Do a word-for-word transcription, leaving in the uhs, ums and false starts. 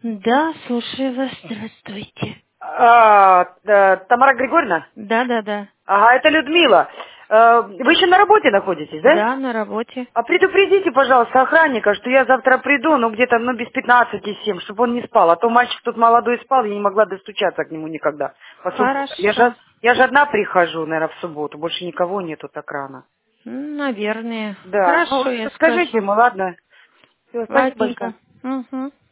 Да, слушаю вас. Здравствуйте. А, э, Тамара Григорьевна? Да, да, да. Ага, это Людмила. Э, Вы еще на работе находитесь, да? Да, на работе. А предупредите, пожалуйста, охранника, что я завтра приду, ну, где-то, ну, без пятнадцати семь, чтобы он не спал. А то мальчик тут молодой спал, я не могла достучаться к нему никогда. По субботам. Я же, Хорошо. я же одна прихожу, наверное, в субботу. Больше никого нету так рано. М, Наверное. Да. Ну, Хорошо, я скажите скажу. ему, ладно. Все, спасибо большое. Ладненько. Угу.